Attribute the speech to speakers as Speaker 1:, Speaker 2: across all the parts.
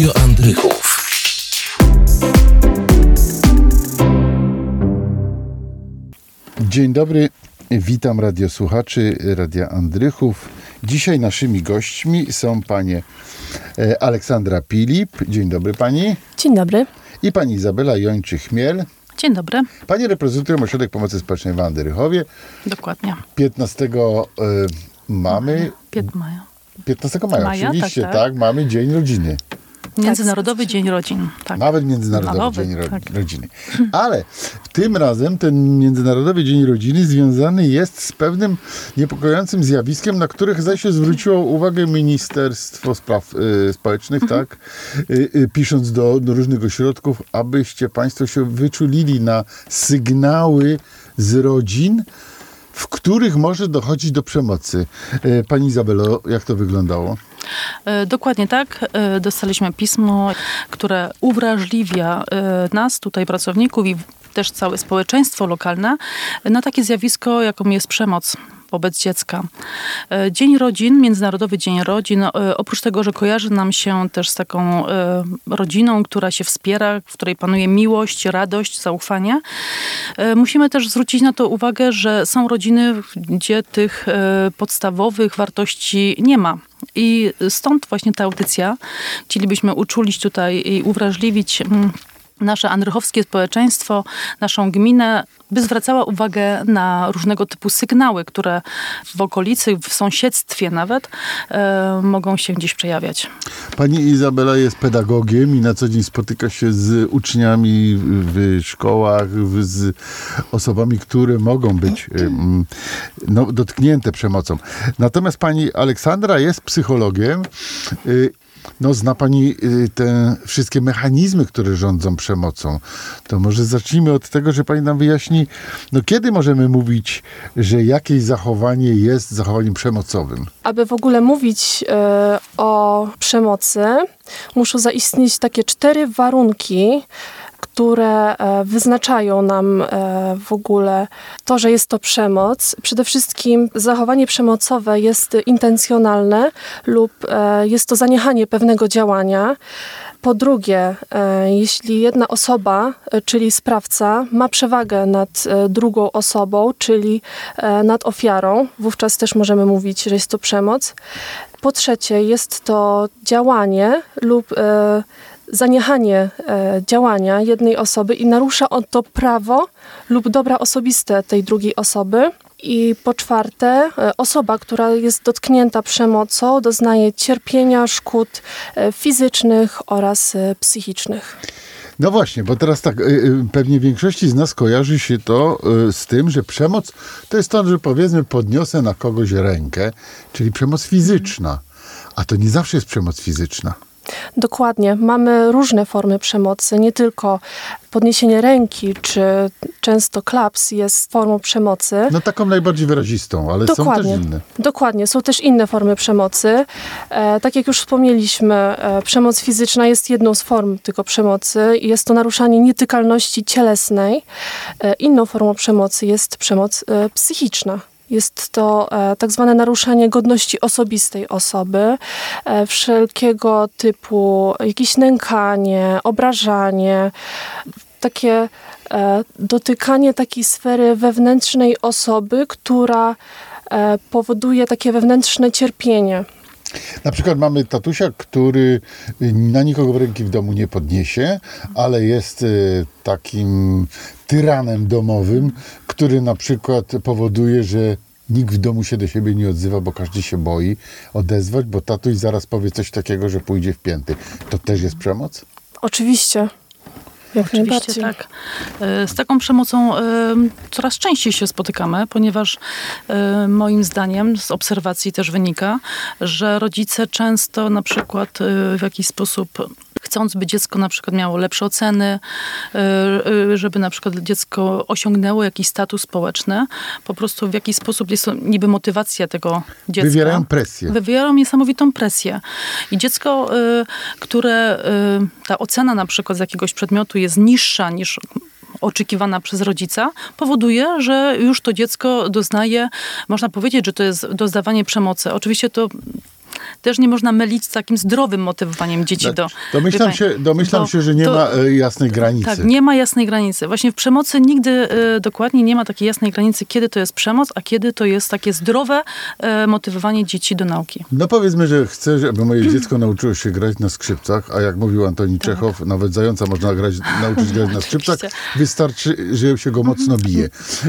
Speaker 1: Radio Andrychów.
Speaker 2: Dzień dobry, witam radiosłuchaczy Radia Andrychów. Dzisiaj naszymi gośćmi są panie Aleksandra Pilip. Dzień dobry pani.
Speaker 3: Dzień dobry.
Speaker 2: I pani Izabela Jończy-Chmiel.
Speaker 3: Dzień dobry.
Speaker 2: Panie reprezentują Ośrodek Pomocy Społecznej w Andrychowie.
Speaker 3: Dokładnie.
Speaker 2: 15 mamy... 15 maja, oczywiście, tak. Mamy Dzień Rodziny.
Speaker 3: Międzynarodowy Dzień Rodzin. Tak.
Speaker 2: Nawet Międzynarodowy Dzień Rodziny. Ale tym razem ten Międzynarodowy Dzień Rodziny związany jest z pewnym niepokojącym zjawiskiem, na których zaś się zwróciło uwagę Ministerstwo Spraw Społecznych, tak? Pisząc do różnych ośrodków, abyście państwo się wyczulili na sygnały z rodzin, w których może dochodzić do przemocy. Pani Izabelo, jak to wyglądało?
Speaker 3: Dokładnie tak. Dostaliśmy pismo, które uwrażliwia nas, tutaj pracowników i też całe społeczeństwo lokalne na takie zjawisko, jaką jest przemoc wobec dziecka. Dzień Rodzin, Międzynarodowy Dzień Rodzin, oprócz tego, że kojarzy nam się też z taką rodziną, która się wspiera, w której panuje miłość, radość, zaufanie, musimy też zwrócić na to uwagę, że są rodziny, gdzie tych podstawowych wartości nie ma. I stąd właśnie ta audycja. Chcielibyśmy uczulić tutaj i uwrażliwić nasze andrychowskie społeczeństwo, naszą gminę, by zwracała uwagę na różnego typu sygnały, które w okolicy, w sąsiedztwie nawet mogą się gdzieś przejawiać. Pani
Speaker 2: Izabela jest pedagogiem i na co dzień spotyka się z uczniami w szkołach, z osobami, które mogą być dotknięte przemocą. Natomiast pani Aleksandra jest psychologiem. Zna pani te wszystkie mechanizmy, które rządzą przemocą. To może zacznijmy od tego, że pani nam wyjaśni, kiedy możemy mówić, że jakieś zachowanie jest zachowaniem przemocowym?
Speaker 4: Aby w ogóle mówić o przemocy, muszą zaistnieć takie 4 warunki, które wyznaczają nam w ogóle to, że jest to przemoc. Przede wszystkim zachowanie przemocowe jest intencjonalne lub jest to zaniechanie pewnego działania. Po drugie, jeśli jedna osoba, czyli sprawca, ma przewagę nad drugą osobą, czyli nad ofiarą, wówczas też możemy mówić, że jest to przemoc. Po trzecie, jest to działanie lub zaniechanie działania jednej osoby i narusza on to prawo lub dobra osobiste tej drugiej osoby. I po czwarte, osoba, która jest dotknięta przemocą, doznaje cierpienia, szkód fizycznych oraz psychicznych.
Speaker 2: No właśnie, bo teraz tak, pewnie większości z nas kojarzy się to z tym, że przemoc to jest to, że powiedzmy podniosę na kogoś rękę, czyli przemoc fizyczna. A to nie zawsze jest przemoc fizyczna.
Speaker 4: Dokładnie. Mamy różne formy przemocy, nie tylko podniesienie ręki, czy często klaps jest formą przemocy.
Speaker 2: Taką najbardziej wyrazistą, ale
Speaker 4: Dokładnie.
Speaker 2: Są też inne.
Speaker 4: Dokładnie, są też inne formy przemocy. Tak jak już wspomnieliśmy, przemoc fizyczna jest jedną z form tylko przemocy i jest to naruszanie nietykalności cielesnej. Inną formą przemocy jest przemoc psychiczna. Jest to tak zwane naruszanie godności osobistej osoby, wszelkiego typu jakieś nękanie, obrażanie, takie dotykanie takiej sfery wewnętrznej osoby, która powoduje takie wewnętrzne cierpienie.
Speaker 2: Na przykład mamy tatusia, który na nikogo ręki w domu nie podniesie, ale jest takim tyranem domowym, który na przykład powoduje, że nikt w domu się do siebie nie odzywa, bo każdy się boi odezwać, bo tatuś zaraz powie coś takiego, że pójdzie w pięty. To też jest przemoc?
Speaker 4: Oczywiście.
Speaker 3: Oczywiście tak. Z taką przemocą coraz częściej się spotykamy, ponieważ moim zdaniem z obserwacji też wynika, że rodzice często na przykład w jakiś sposób chcąc, by dziecko na przykład miało lepsze oceny, żeby na przykład dziecko osiągnęło jakiś status społeczny, po prostu w jakiś sposób jest to niby motywacja tego dziecka.
Speaker 2: Wywierają presję.
Speaker 3: Wywierają niesamowitą presję. I dziecko, które ta ocena na przykład z jakiegoś przedmiotu jest niższa niż oczekiwana przez rodzica, powoduje, że już to dziecko doznaje, można powiedzieć, że to jest doznawanie przemocy. Oczywiście to też nie można mylić z takim zdrowym motywowaniem dzieci do...
Speaker 2: Domyślam się, że nie ma jasnej granicy.
Speaker 3: Tak, nie ma jasnej granicy. Właśnie w przemocy nigdy dokładnie nie ma takiej jasnej granicy, kiedy to jest przemoc, a kiedy to jest takie zdrowe motywowanie dzieci do nauki.
Speaker 2: No powiedzmy, że chcę, żeby moje dziecko nauczyło się grać na skrzypcach, a jak mówił Antoni Czechow, nawet zająca można nauczyć grać na skrzypcach, wystarczy, że się go mocno bije.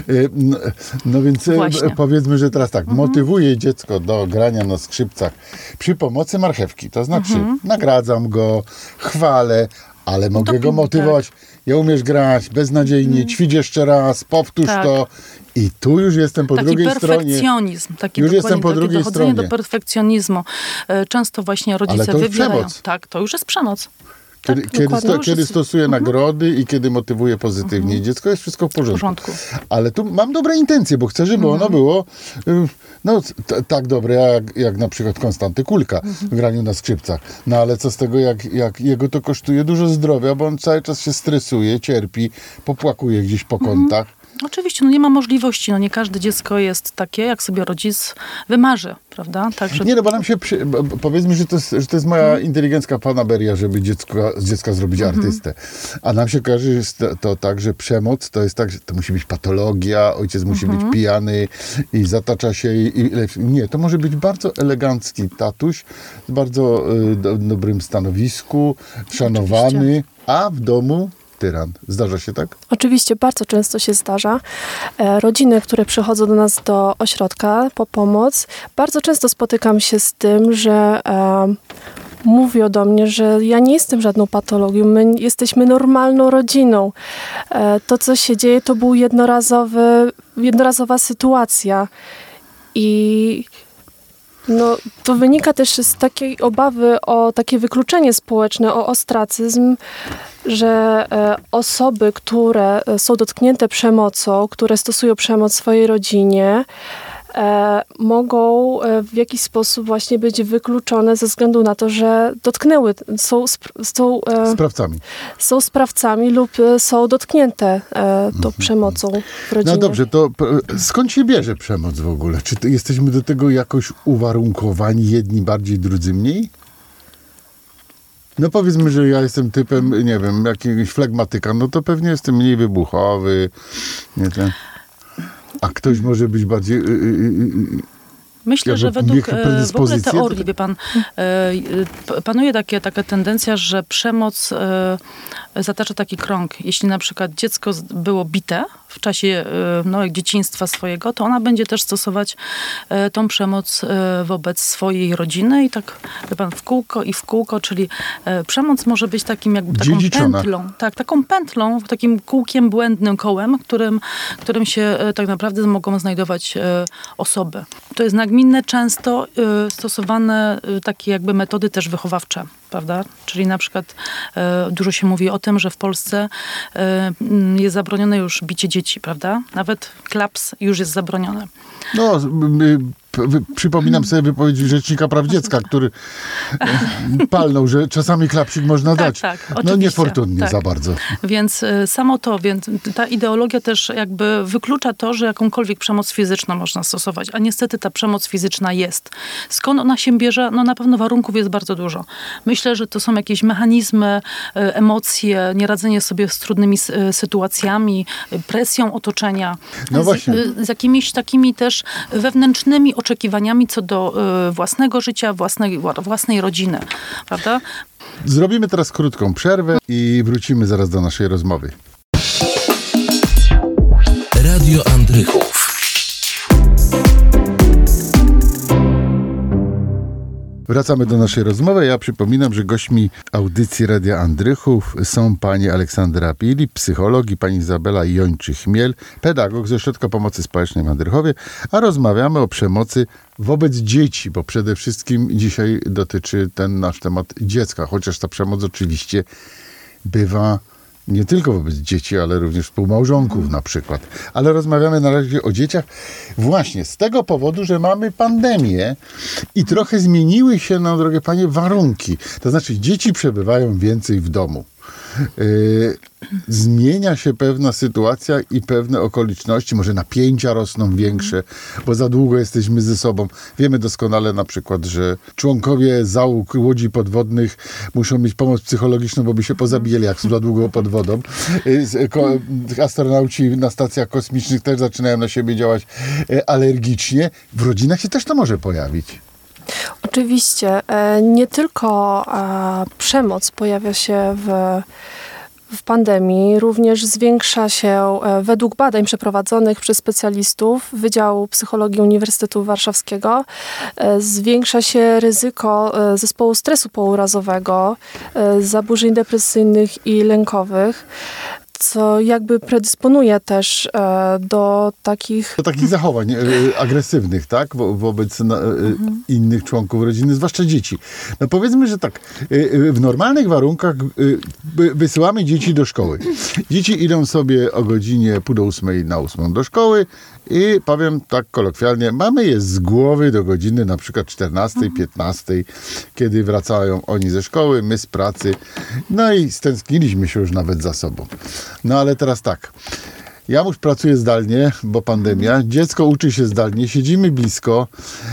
Speaker 2: No więc powiedzmy, że teraz tak, motywuję dziecko do grania na skrzypcach przy pomocy marchewki, to znaczy nagradzam go, chwalę, ale mogę go motywować. Ja umiesz grać, beznadziejnie, ćwicz jeszcze raz, powtórz to. I tu już jestem po drugiej stronie.
Speaker 3: Perfekcjonizm.
Speaker 2: Już jestem po drugiej
Speaker 3: dochodzenie
Speaker 2: stronie.
Speaker 3: do perfekcjonizmu. Często właśnie rodzice
Speaker 2: ale to już
Speaker 3: wybierają.
Speaker 2: Przemoc.
Speaker 3: Tak, to już jest przemoc.
Speaker 2: Kiedy stosuję nagrody i kiedy motywuję pozytywnie dziecko, jest wszystko w porządku. Ale tu mam dobre intencje, bo chcę, żeby ono było tak dobre, jak na przykład Konstanty Kulka w graniu na skrzypcach. No ale co z tego, jak jego to kosztuje dużo zdrowia, bo on cały czas się stresuje, cierpi, popłakuje gdzieś po kątach.
Speaker 3: Oczywiście, nie ma możliwości. Nie każde dziecko jest takie, jak sobie rodzic wymarzy, prawda? Także...
Speaker 2: Nie, bo nam się... Powiedzmy, że to jest moja inteligencka fanaberia, żeby z dziecka zrobić artystę. A nam się kojarzy to tak, że przemoc to jest tak, że to musi być patologia, ojciec musi być pijany i zatacza się. Nie, to może być bardzo elegancki tatuś, w bardzo dobrym stanowisku, szanowany, a w domu tyran. Zdarza się tak?
Speaker 4: Oczywiście, bardzo często się zdarza. Rodziny, które przychodzą do nas do ośrodka po pomoc, bardzo często spotykam się z tym, że mówią do mnie, że ja nie jestem żadną patologią, my jesteśmy normalną rodziną. To, co się dzieje, to była jednorazowa sytuacja. I to wynika też z takiej obawy o takie wykluczenie społeczne, o ostracyzm, że osoby, które są dotknięte przemocą, które stosują przemoc w swojej rodzinie, mogą w jakiś sposób właśnie być wykluczone ze względu na to, że dotknęły, są sprawcami lub są dotknięte tą przemocą w rodzinie.
Speaker 2: No dobrze, to skąd się bierze przemoc w ogóle? Czy jesteśmy do tego jakoś uwarunkowani, jedni bardziej, drudzy mniej? No powiedzmy, że ja jestem typem, nie wiem, jakiegoś flegmatyka, no to pewnie jestem mniej wybuchowy, nie ten... A ktoś może być bardziej...
Speaker 3: Myślę, że według w ogóle teorii, wie pan, panuje taka tendencja, że przemoc zatacza taki krąg. Jeśli na przykład dziecko było bite w czasie dzieciństwa swojego, to ona będzie też stosować tą przemoc wobec swojej rodziny i tak, wie pan, w kółko, czyli przemoc może być takim jakby taką pętlą. Tak, taką pętlą, takim kółkiem, błędnym kołem, którym się tak naprawdę mogą znajdować osoby. To jest nagminne, często stosowane takie jakby metody też wychowawcze, prawda? Czyli na przykład dużo się mówi o tym, że w Polsce jest zabronione już bicie dzieci, prawda? Nawet klaps już jest zabroniony.
Speaker 2: No, przypominam sobie wypowiedź Rzecznika Praw Dziecka, który palnął, że czasami klapsik można dać.
Speaker 3: Tak, oczywiście.
Speaker 2: No niefortunnie za bardzo.
Speaker 3: Więc więc ta ideologia też jakby wyklucza to, że jakąkolwiek przemoc fizyczną można stosować. A niestety ta przemoc fizyczna jest. Skąd ona się bierze? No na pewno warunków jest bardzo dużo. Myślę, że to są jakieś mechanizmy, emocje, nieradzenie sobie z trudnymi sytuacjami, presją otoczenia.
Speaker 2: No właśnie.
Speaker 3: Z jakimiś takimi też wewnętrznymi oczekiwaniami co do własnego życia, własnej rodziny, prawda?
Speaker 2: Zrobimy teraz krótką przerwę i wrócimy zaraz do naszej rozmowy.
Speaker 1: Radio Andrychów.
Speaker 2: Wracamy do naszej rozmowy. Ja przypominam, że gośćmi audycji Radia Andrychów są pani Aleksandra Pili, psycholog, i pani Izabela Jończy-Chmiel, pedagog ze Ośrodka Pomocy Społecznej w Andrychowie, a rozmawiamy o przemocy wobec dzieci, bo przede wszystkim dzisiaj dotyczy ten nasz temat dziecka, chociaż ta przemoc oczywiście bywa nie tylko wobec dzieci, ale również współmałżonków na przykład. Ale rozmawiamy na razie o dzieciach właśnie z tego powodu, że mamy pandemię i trochę zmieniły się, drogie panie, warunki. To znaczy dzieci przebywają więcej w domu. zmienia się pewna sytuacja i pewne okoliczności, może napięcia rosną większe, bo za długo jesteśmy ze sobą. Wiemy doskonale na przykład, że członkowie załóg łodzi podwodnych muszą mieć pomoc psychologiczną, bo by się pozabijali, jak są za długo pod wodą. Astronauci na stacjach kosmicznych też zaczynają na siebie działać alergicznie. W rodzinach się też to może pojawić.
Speaker 4: Oczywiście. Nie tylko przemoc pojawia się w pandemii, również zwiększa się, według badań przeprowadzonych przez specjalistów Wydziału Psychologii Uniwersytetu Warszawskiego, zwiększa się ryzyko zespołu stresu pourazowego, zaburzeń depresyjnych i lękowych, co jakby predysponuje też do takich
Speaker 2: zachowań agresywnych, tak? Wobec innych członków rodziny, zwłaszcza dzieci. No powiedzmy, że tak, w normalnych warunkach wysyłamy dzieci do szkoły. Dzieci idą sobie o godzinie 7:30 na 8 do szkoły i powiem tak kolokwialnie, mamy je z głowy do godziny na przykład 14, 15, kiedy wracają oni ze szkoły, my z pracy. No i stęskniliśmy się już nawet za sobą. No ale teraz tak. Ja już pracuję zdalnie, bo pandemia. Dziecko uczy się zdalnie, siedzimy blisko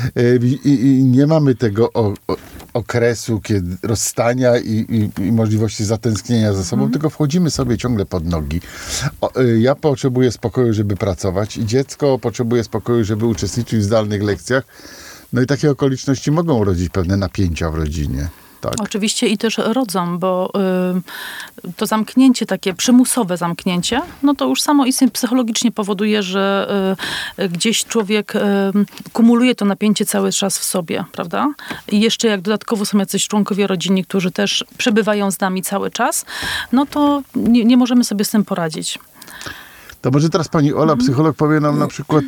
Speaker 2: i nie mamy tego okresu kiedy rozstania i możliwości zatęsknienia za sobą, tylko wchodzimy sobie ciągle pod nogi. Ja potrzebuję spokoju, żeby pracować i dziecko potrzebuje spokoju, żeby uczestniczyć w zdalnych lekcjach. No i takie okoliczności mogą rodzić pewne napięcia w rodzinie. Tak.
Speaker 3: Oczywiście i też rodzą, bo to zamknięcie, takie przymusowe zamknięcie, no to już samo istnie psychologicznie powoduje, że gdzieś człowiek kumuluje to napięcie cały czas w sobie, prawda? I jeszcze jak dodatkowo są jacyś członkowie rodziny, którzy też przebywają z nami cały czas, no to nie możemy sobie z tym poradzić.
Speaker 2: To może teraz pani Ola, psycholog, powie nam na przykład,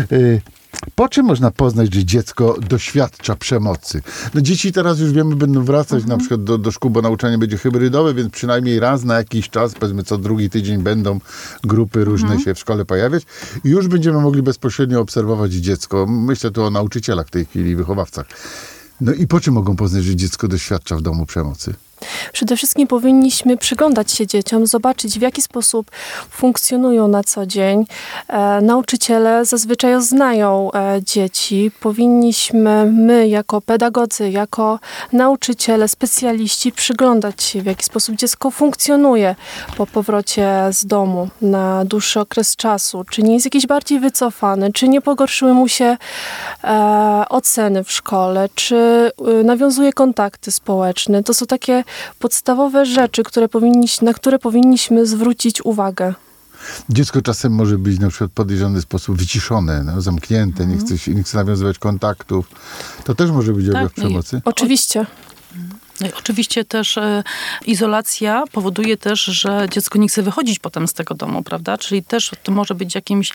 Speaker 2: po czym można poznać, że dziecko doświadcza przemocy? No dzieci teraz już wiemy, będą wracać na przykład do szkół, bo nauczanie będzie hybrydowe, więc przynajmniej raz na jakiś czas, powiedzmy co drugi tydzień będą grupy różne się w szkole pojawiać i już będziemy mogli bezpośrednio obserwować dziecko. Myślę tu o nauczycielach w tej chwili, wychowawcach. No i po czym mogą poznać, że dziecko doświadcza w domu przemocy?
Speaker 4: Przede wszystkim powinniśmy przyglądać się dzieciom, zobaczyć w jaki sposób funkcjonują na co dzień. Nauczyciele zazwyczaj znają dzieci. Powinniśmy my jako pedagodzy, jako nauczyciele, specjaliści przyglądać się w jaki sposób dziecko funkcjonuje po powrocie z domu na dłuższy okres czasu. Czy nie jest jakiś bardziej wycofany, czy nie pogorszyły mu się oceny w szkole, czy nawiązuje kontakty społeczne. To są takie podstawowe rzeczy, na które powinniśmy zwrócić uwagę.
Speaker 2: Dziecko czasem może być na przykład w podejrzany sposób wyciszone, zamknięte, nie chce nawiązywać kontaktów. To też może być objaw przemocy?
Speaker 4: Oczywiście.
Speaker 3: Oczywiście też izolacja powoduje też, że dziecko nie chce wychodzić potem z tego domu, prawda? Czyli też to może być jakimś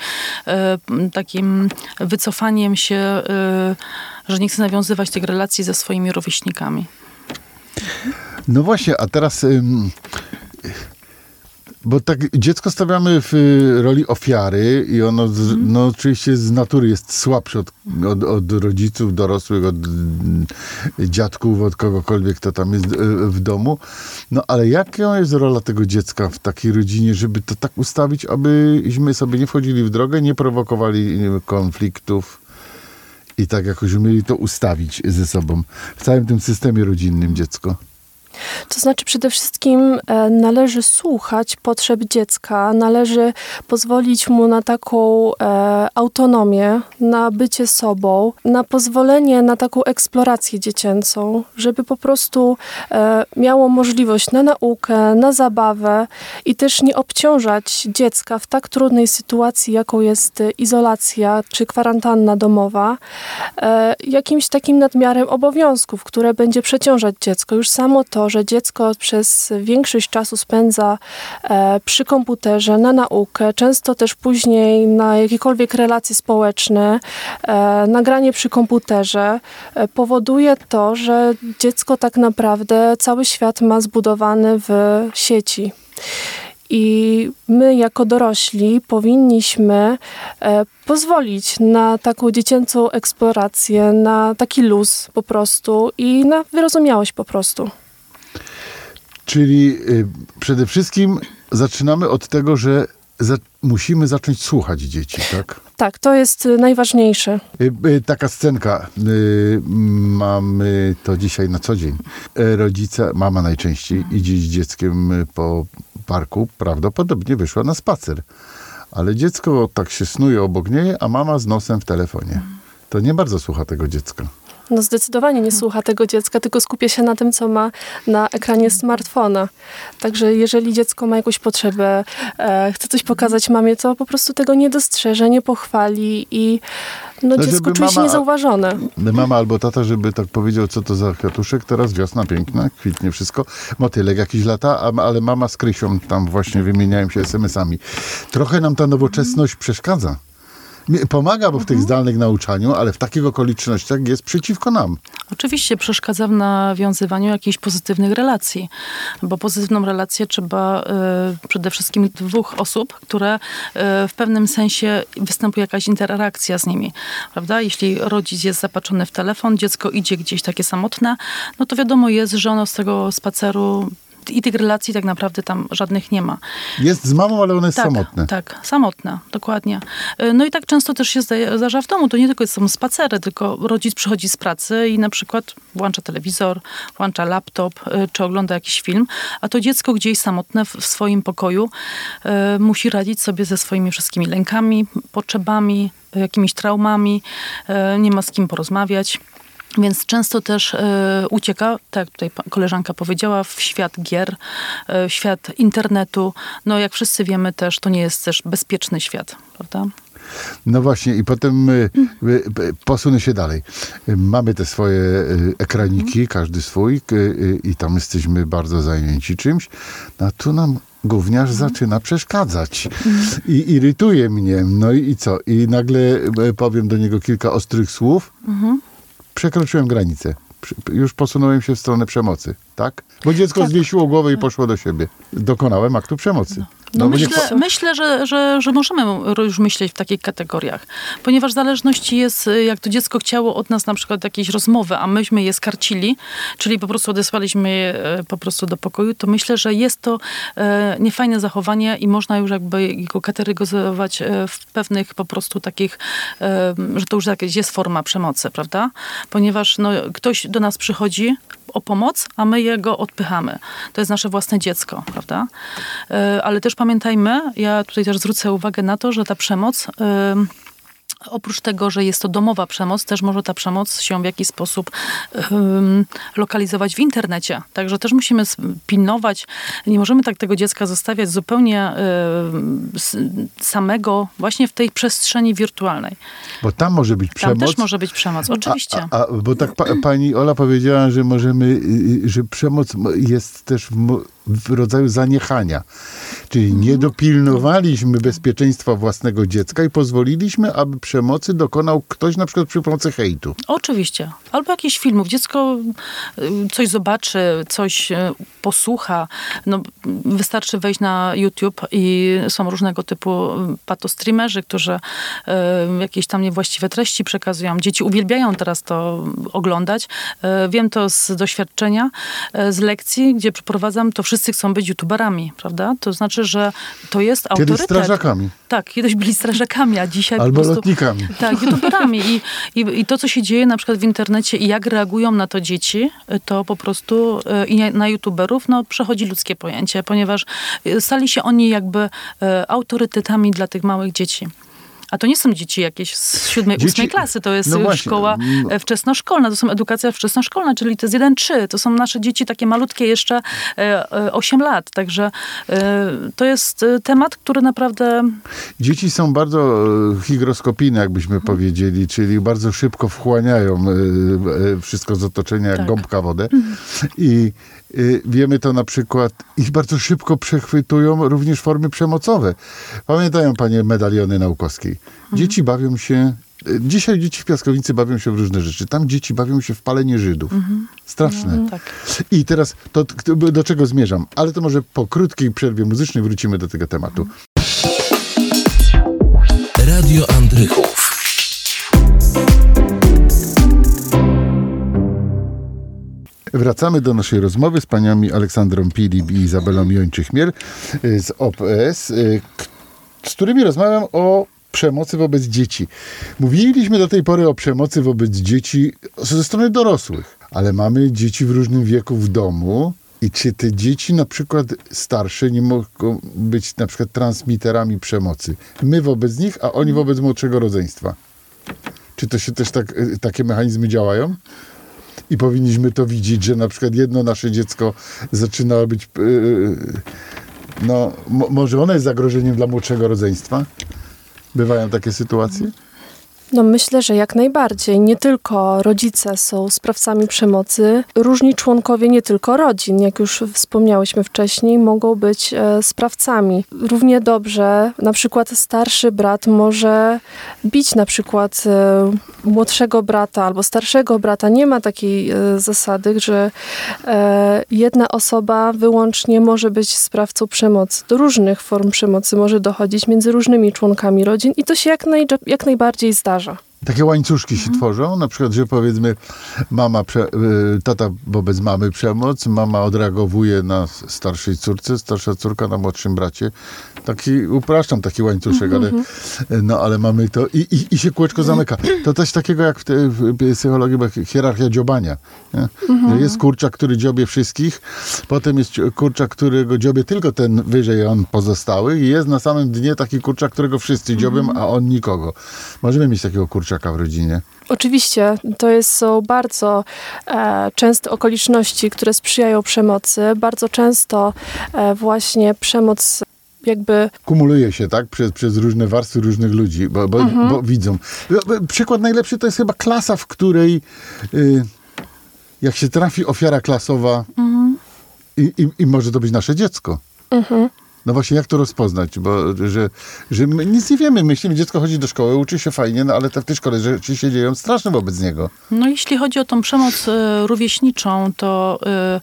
Speaker 3: takim wycofaniem się, że nie chce nawiązywać tych relacji ze swoimi rówieśnikami.
Speaker 2: No właśnie, a teraz, bo tak dziecko stawiamy w roli ofiary i ono no, oczywiście z natury jest słabsze od rodziców, dorosłych, od dziadków, od kogokolwiek, kto tam jest w domu. No ale jaka jest rola tego dziecka w takiej rodzinie, żeby to tak ustawić, abyśmy sobie nie wchodzili w drogę, nie prowokowali konfliktów i tak jakoś umieli to ustawić ze sobą w całym tym systemie rodzinnym dziecko?
Speaker 4: To znaczy przede wszystkim należy słuchać potrzeb dziecka, należy pozwolić mu na taką autonomię, na bycie sobą, na pozwolenie na taką eksplorację dziecięcą, żeby po prostu miało możliwość na naukę, na zabawę i też nie obciążać dziecka w tak trudnej sytuacji, jaką jest izolacja czy kwarantanna domowa, jakimś takim nadmiarem obowiązków, które będzie przeciążać dziecko. Już samo to, że dziecko przez większość czasu spędza przy komputerze, na naukę, często też później na jakiekolwiek relacje społeczne, nagranie przy komputerze, powoduje to, że dziecko tak naprawdę cały świat ma zbudowany w sieci. I my jako dorośli powinniśmy pozwolić na taką dziecięcą eksplorację, na taki luz po prostu i na wyrozumiałość po prostu.
Speaker 2: Czyli przede wszystkim zaczynamy od tego, że musimy zacząć słuchać dzieci, tak?
Speaker 4: Tak, to jest najważniejsze.
Speaker 2: Taka scenka. Mamy to dzisiaj na co dzień. Rodzice, mama najczęściej idzie z dzieckiem po parku, prawdopodobnie wyszła na spacer. Ale dziecko tak się snuje obok niej, a mama z nosem w telefonie. To nie bardzo słucha tego dziecka.
Speaker 4: No zdecydowanie nie słucha tego dziecka, tylko skupia się na tym, co ma na ekranie smartfona. Także jeżeli dziecko ma jakąś potrzebę, chce coś pokazać mamie, to po prostu tego nie dostrzeże, nie pochwali i dziecko czuje się niezauważone.
Speaker 2: Mama albo tata, żeby tak powiedział, co to za kwiatuszek, teraz wiosna piękna, kwitnie wszystko, motylek jakiś lata, ale mama z Krysią tam właśnie wymieniają się SMS-ami. Trochę nam ta nowoczesność przeszkadza. Pomaga, bo w tych zdalnych nauczaniu, ale w takich okolicznościach jest przeciwko nam.
Speaker 3: Oczywiście przeszkadza w nawiązywaniu jakichś pozytywnych relacji, bo pozytywną relację trzeba przede wszystkim dwóch osób, które w pewnym sensie występuje jakaś interakcja z nimi, prawda? Jeśli rodzic jest zapatrzony w telefon, dziecko idzie gdzieś takie samotne, no to wiadomo jest, że ono z tego spaceru i tych relacji tak naprawdę tam żadnych nie ma.
Speaker 2: Jest z mamą, ale ona jest samotna.
Speaker 3: Tak, samotna, dokładnie. No i tak często też się zdarza w domu. To nie tylko są spacery, tylko rodzic przychodzi z pracy i na przykład włącza telewizor, włącza laptop, czy ogląda jakiś film, a to dziecko gdzieś samotne w swoim pokoju musi radzić sobie ze swoimi wszystkimi lękami, potrzebami, jakimiś traumami, nie ma z kim porozmawiać. Więc często też ucieka, tak jak tutaj koleżanka powiedziała, w świat gier, w świat internetu. No jak wszyscy wiemy też, to nie jest też bezpieczny świat, prawda?
Speaker 2: No właśnie i potem posunę się dalej. Mamy te swoje ekraniki, każdy swój i tam jesteśmy bardzo zajęci czymś. A tu nam gówniarz zaczyna przeszkadzać i irytuje mnie. No i co? I nagle powiem do niego kilka ostrych słów. Przekroczyłem granicę. Już posunąłem się w stronę przemocy, tak? Bo dziecko zwiesiło głowę i poszło do siebie. Dokonałem aktu przemocy.
Speaker 3: Myślę, że możemy już myśleć w takich kategoriach, ponieważ zależności jest, jak to dziecko chciało od nas na przykład jakiejś rozmowy, a myśmy je skarcili, czyli po prostu odesłaliśmy je po prostu do pokoju, to myślę, że jest to niefajne zachowanie i można już jakby go kategoryzować w pewnych po prostu takich, że to już jakaś jest forma przemocy, prawda? Ponieważ ktoś do nas przychodzi o pomoc, a my jego odpychamy. To jest nasze własne dziecko, prawda? Ale też pamiętajmy, ja tutaj też zwrócę uwagę na to, że ta przemoc, oprócz tego, że jest to domowa przemoc, też może ta przemoc się w jakiś sposób lokalizować w internecie. Także też musimy pilnować. Nie możemy tak tego dziecka zostawiać zupełnie samego właśnie w tej przestrzeni wirtualnej.
Speaker 2: Bo tam może być przemoc.
Speaker 3: Tam też może być przemoc, oczywiście.
Speaker 2: Bo tak pani Ola powiedziała, że że przemoc jest też w rodzaju zaniechania. Czyli nie dopilnowaliśmy bezpieczeństwa własnego dziecka i pozwoliliśmy, aby przemocy dokonał ktoś na przykład przy pomocy hejtu.
Speaker 3: Oczywiście. Albo jakichś filmów. Dziecko coś zobaczy, coś posłucha. Wystarczy wejść na YouTube i są różnego typu patostreamerzy, którzy jakieś tam niewłaściwe treści przekazują. Dzieci uwielbiają teraz to oglądać. Wiem to z doświadczenia, z lekcji, gdzie przeprowadzam, to wszyscy chcą być youtuberami, prawda? To znaczy, że to jest autorytet.
Speaker 2: Kiedyś strażakami.
Speaker 3: Tak, kiedyś byli strażakami, a dzisiaj
Speaker 2: albo
Speaker 3: po prostu
Speaker 2: lotnikami.
Speaker 3: Tak, youtuberami. I to, co się dzieje na przykład w internecie i jak reagują na to dzieci, to po prostu i na youtuberów przechodzi ludzkie pojęcie, ponieważ stali się oni jakby autorytetami dla tych małych dzieci. A to nie są dzieci jakieś z 7-8 klasy, to jest szkoła wczesnoszkolna, to są edukacja wczesnoszkolna, czyli to jest 1-3, to są nasze dzieci takie malutkie jeszcze 8 lat, także to jest temat, który naprawdę... Dzieci
Speaker 2: są bardzo higroskopijne, jakbyśmy powiedzieli, czyli bardzo szybko wchłaniają wszystko z otoczenia, jak gąbka wodę. I wiemy to na przykład, ich bardzo szybko przechwytują również formy przemocowe. Pamiętają panie medaliony Naukowskiej? Dzieci bawią się, dzisiaj dzieci w Piaskownicy bawią się w różne rzeczy. Tam dzieci bawią się w palenie Żydów. Straszne.
Speaker 3: Tak.
Speaker 2: I teraz do czego zmierzam? Ale to może po krótkiej przerwie muzycznej wrócimy do tego tematu.
Speaker 1: Radio Andrychów.
Speaker 2: Wracamy do naszej rozmowy z paniami Aleksandrą Pilip i Izabelą Jończyk-Miel z OPS, z którymi rozmawiam o przemocy wobec dzieci. Mówiliśmy do tej pory o przemocy wobec dzieci ze strony dorosłych, ale mamy dzieci w różnym wieku w domu. I czy te dzieci, na przykład starsze, nie mogą być na przykład transmiterami przemocy? My wobec nich, a oni wobec młodszego rodzeństwa. Czy to się też takie mechanizmy działają? I powinniśmy to widzieć, że na przykład jedno nasze dziecko zaczyna być... może ono jest zagrożeniem dla młodszego rodzeństwa? Bywają takie sytuacje?
Speaker 4: No myślę, że jak najbardziej. Nie tylko rodzice są sprawcami przemocy. Różni członkowie nie tylko rodzin, jak już wspomniałyśmy wcześniej, mogą być sprawcami. Równie dobrze na przykład starszy brat może bić na przykład młodszego brata albo starszego brata. Nie ma takiej zasady, że jedna osoba wyłącznie może być sprawcą przemocy. Do różnych form przemocy może dochodzić między różnymi członkami rodzin i to się jak najbardziej zdarza.
Speaker 2: Takie łańcuszki się tworzą, na przykład, że powiedzmy tata wobec mamy przemoc, mama odreagowuje na starszej córce, starsza córka na młodszym bracie. Upraszczam taki łańcuszek, ale mamy to i się kółeczko zamyka. To coś takiego jak w psychologii hierarchia dziobania. Jest kurczak, który dziobie wszystkich, potem jest kurczak, którego dziobie tylko ten wyżej, a on pozostały i jest na samym dnie taki kurczak, którego wszyscy dziobią, a on nikogo. Możemy mieć takiego kurczaka w rodzinie.
Speaker 4: Oczywiście, są bardzo częste okoliczności, które sprzyjają przemocy. Bardzo często właśnie przemoc
Speaker 2: kumuluje się, tak? Przez różne warstwy różnych ludzi, bo widzą. Przykład najlepszy to jest chyba klasa, w której jak się trafi ofiara klasowa i może to być nasze dziecko. No właśnie, jak to rozpoznać? Że my nic nie wiemy. Myślimy, dziecko chodzi do szkoły, uczy się fajnie, ale w tej szkole rzeczy się dzieją straszne wobec niego.
Speaker 3: No jeśli chodzi o tą przemoc rówieśniczą, to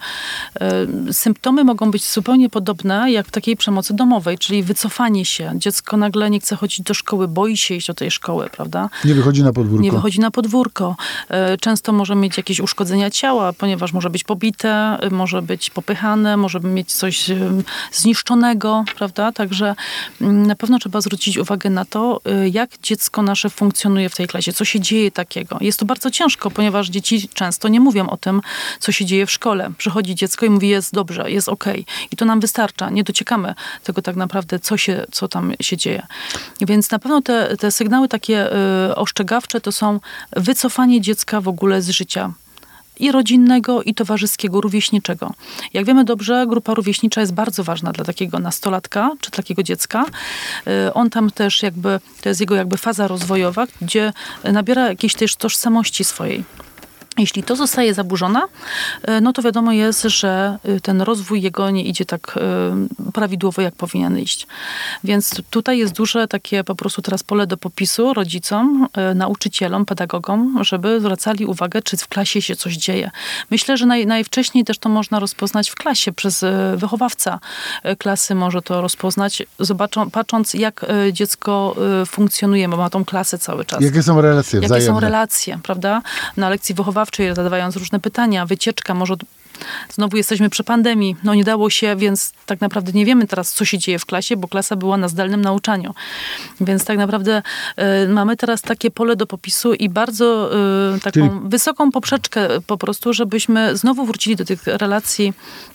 Speaker 3: symptomy mogą być zupełnie podobne jak w takiej przemocy domowej, czyli wycofanie się. Dziecko nagle nie chce chodzić do szkoły, boi się iść do tej szkoły, prawda?
Speaker 2: Nie wychodzi na podwórko.
Speaker 3: Nie wychodzi na podwórko. Często może mieć jakieś uszkodzenia ciała, ponieważ może być pobite, może być popychane, może mieć coś zniszczonego, prawda? Także na pewno trzeba zwrócić uwagę na to, jak dziecko nasze funkcjonuje w tej klasie, co się dzieje takiego. Jest to bardzo ciężko, ponieważ dzieci często nie mówią o tym, co się dzieje w szkole. Przychodzi dziecko i mówi, jest dobrze, jest okej. I to nam wystarcza. Nie dociekamy tego tak naprawdę, co tam się dzieje. Więc na pewno te sygnały takie ostrzegawcze to są wycofanie dziecka w ogóle z życia. I rodzinnego, i towarzyskiego, rówieśniczego. Jak wiemy dobrze, grupa rówieśnicza jest bardzo ważna dla takiego nastolatka, czy takiego dziecka. On tam też to jest jego faza rozwojowa, gdzie nabiera jakiejś też tożsamości swojej. Jeśli to zostaje zaburzone, no to wiadomo jest, że ten rozwój jego nie idzie tak prawidłowo, jak powinien iść. Więc tutaj jest duże takie po prostu teraz pole do popisu rodzicom, nauczycielom, pedagogom, żeby zwracali uwagę, czy w klasie się coś dzieje. Myślę, że najwcześniej też to można rozpoznać w klasie. Przez wychowawca klasy może to rozpoznać, patrząc jak dziecko funkcjonuje, bo ma tą klasę cały czas.
Speaker 2: Jakie są relacje wzajemne?
Speaker 3: Jakie są relacje, prawda? Na lekcji wychowawczej zadawając różne pytania, wycieczka, może znowu jesteśmy przy pandemii, no nie dało się, więc tak naprawdę nie wiemy teraz, co się dzieje w klasie, bo klasa była na zdalnym nauczaniu. Więc tak naprawdę mamy teraz takie pole do popisu i bardzo taką wysoką poprzeczkę po prostu, żebyśmy znowu wrócili do tych relacji.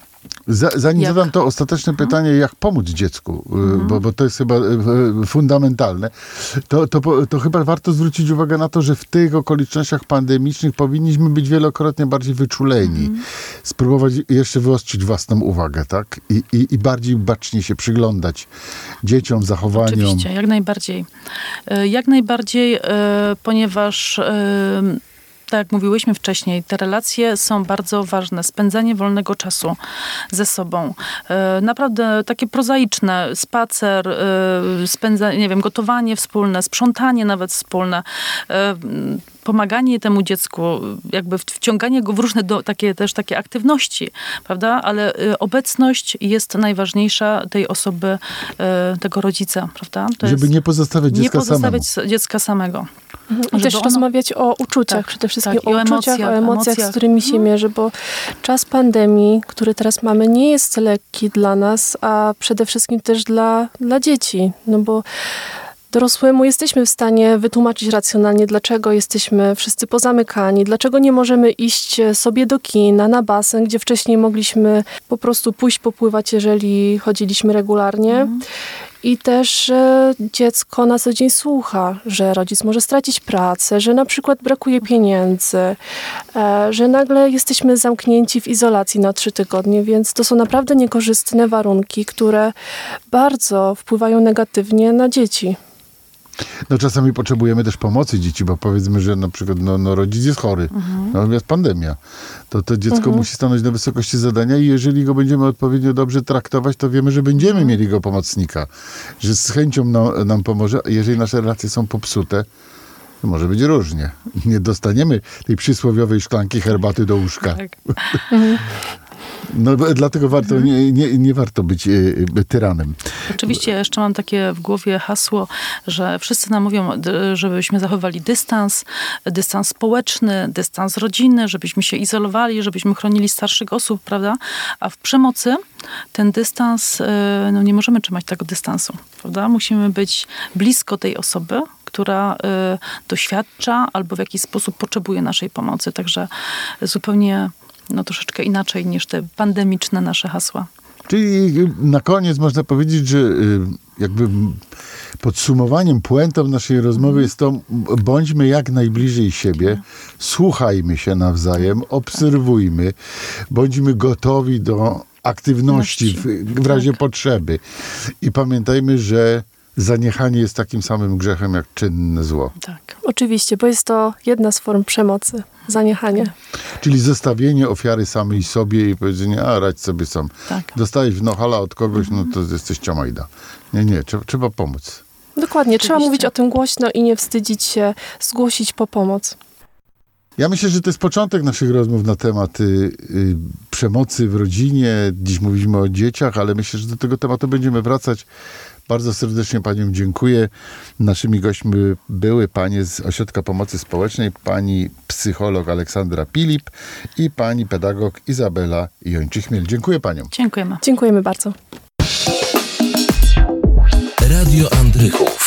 Speaker 2: Zanim zadam to ostateczne pytanie, jak pomóc dziecku, bo to jest chyba fundamentalne, to chyba warto zwrócić uwagę na to, że w tych okolicznościach pandemicznych powinniśmy być wielokrotnie bardziej wyczuleni. Spróbować jeszcze wyostrzyć własną uwagę, tak? I bardziej bacznie się przyglądać dzieciom, zachowaniom.
Speaker 3: Oczywiście, jak najbardziej. Jak najbardziej, ponieważ tak jak mówiłyśmy wcześniej, te relacje są bardzo ważne. Spędzanie wolnego czasu ze sobą. Naprawdę takie prozaiczne. Spacer, gotowanie wspólne, sprzątanie nawet wspólne. pomaganie temu dziecku, jakby wciąganie go w różne takie aktywności, prawda? Ale obecność jest najważniejsza tej osoby, tego rodzica, prawda?
Speaker 2: Żeby nie pozostawiać
Speaker 3: dziecka samego.
Speaker 4: I też rozmawiać o uczuciach, przede wszystkim o uczuciach, o emocjach, z którymi się mierzy, bo czas pandemii, który teraz mamy, nie jest lekki dla nas, a przede wszystkim też dla dzieci, no bo dorosłemu jesteśmy w stanie wytłumaczyć racjonalnie, dlaczego jesteśmy wszyscy pozamykani, dlaczego nie możemy iść sobie do kina, na basen, gdzie wcześniej mogliśmy po prostu pójść popływać, jeżeli chodziliśmy regularnie. I też, że dziecko na co dzień słucha, że rodzic może stracić pracę, że na przykład brakuje pieniędzy, że nagle jesteśmy zamknięci w izolacji na 3 tygodnie, więc to są naprawdę niekorzystne warunki, które bardzo wpływają negatywnie na dzieci.
Speaker 2: No czasami potrzebujemy też pomocy dzieci, bo powiedzmy, że na przykład rodzic jest chory, jest pandemia. To dziecko musi stanąć na wysokości zadania i jeżeli go będziemy odpowiednio dobrze traktować, to wiemy, że będziemy mieli go pomocnika. Że z chęcią nam pomoże, a jeżeli nasze relacje są popsute, to może być różnie. Nie dostaniemy tej przysłowiowej szklanki herbaty do łóżka.
Speaker 3: Tak.
Speaker 2: No dlatego nie warto być tyranem.
Speaker 3: Oczywiście jeszcze mam takie w głowie hasło, że wszyscy nam mówią, żebyśmy zachowali dystans społeczny, dystans rodzinny, żebyśmy się izolowali, żebyśmy chronili starszych osób, prawda? A w przemocy ten dystans, nie możemy trzymać tego dystansu, prawda? Musimy być blisko tej osoby, która doświadcza albo w jakiś sposób potrzebuje naszej pomocy. Także zupełnie troszeczkę inaczej niż te pandemiczne nasze hasła.
Speaker 2: Czyli na koniec można powiedzieć, że jakby podsumowaniem, puentą naszej rozmowy jest to, bądźmy jak najbliżej siebie, słuchajmy się nawzajem, obserwujmy, bądźmy gotowi do aktywności w razie potrzeby. I pamiętajmy, że zaniechanie jest takim samym grzechem jak czynne zło.
Speaker 3: Tak.
Speaker 4: Oczywiście, bo jest to jedna z form przemocy. Zaniechanie.
Speaker 2: Czyli zostawienie ofiary samej sobie i powiedzenie, radź sobie sam.
Speaker 3: Tak.
Speaker 2: Dostałeś w nohala od kogoś, to jesteś ciamajda. Nie, trzeba pomóc.
Speaker 4: Dokładnie, trzeba mówić o tym głośno i nie wstydzić się zgłosić po pomoc.
Speaker 2: Ja myślę, że to jest początek naszych rozmów na temat przemocy w rodzinie. Dziś mówiliśmy o dzieciach, ale myślę, że do tego tematu będziemy wracać. Bardzo serdecznie paniom dziękuję. Naszymi gośćmi były panie z Ośrodka Pomocy Społecznej, pani psycholog Aleksandra Pilip i pani pedagog Izabela Jończy-Chmiel. Dziękuję paniom.
Speaker 3: Dziękujemy.
Speaker 4: Dziękujemy bardzo.
Speaker 1: Radio Andrychów.